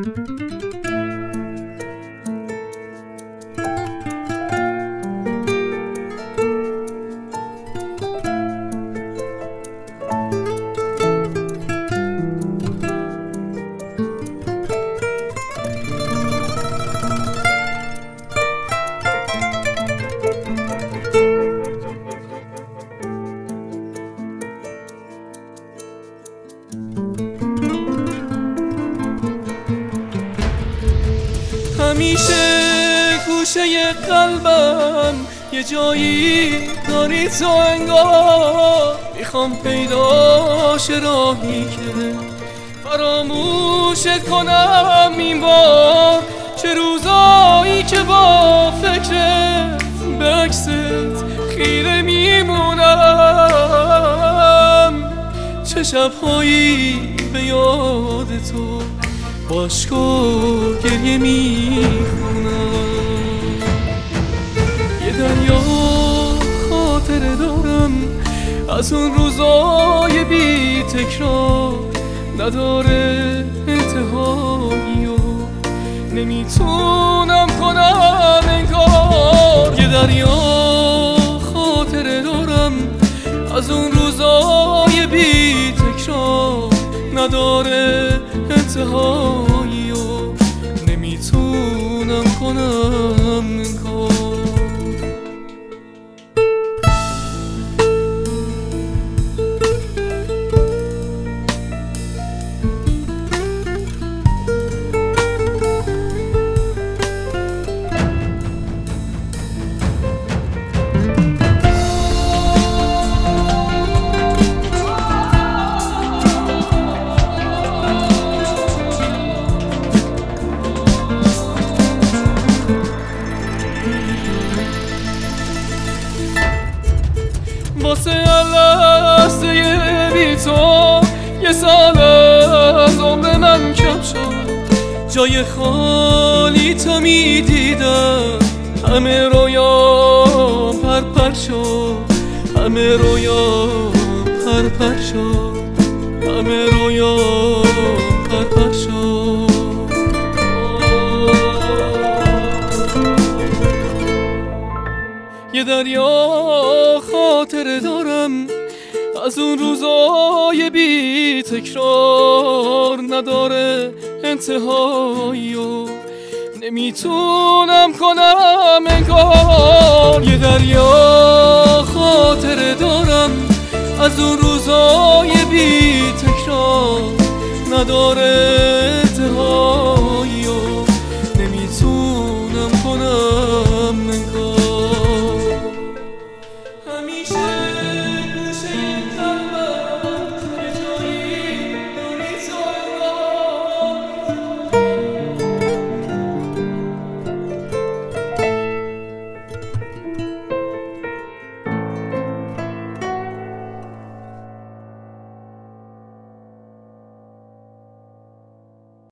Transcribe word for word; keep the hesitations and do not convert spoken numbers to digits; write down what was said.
همیشه گوشه قلبم یه جایی داری تو انگار، میخوام پیداش راهی که فراموشت کنم این بار. چه روزایی که با فکرت به عکست خیره میمونم، چه شبهایی به یاد تو با عشق و گریه میخونم. یه دریا خاطره دارم از اون روزای بی تکرار، نداره انتهایی و نمیتونم کنم انکار. یه دریا خاطره دارم از اون روزای بی تکرار، نداره انتهایی و نمیتونم کنم انکار. واسه لحظه بی تو یه سال از عمر من کم شد، جای خالی تو میدیدم، همه رویام پرپر شد، همه رویام پرپر شد، همه رویام پرپر شد. یه دریا خاطره دارم از اون روزای بی تکرار، نداره انتهایی و نمیتونم کنم انکار. یه دریا خاطره دارم از اون روزای بی تکرار، نداره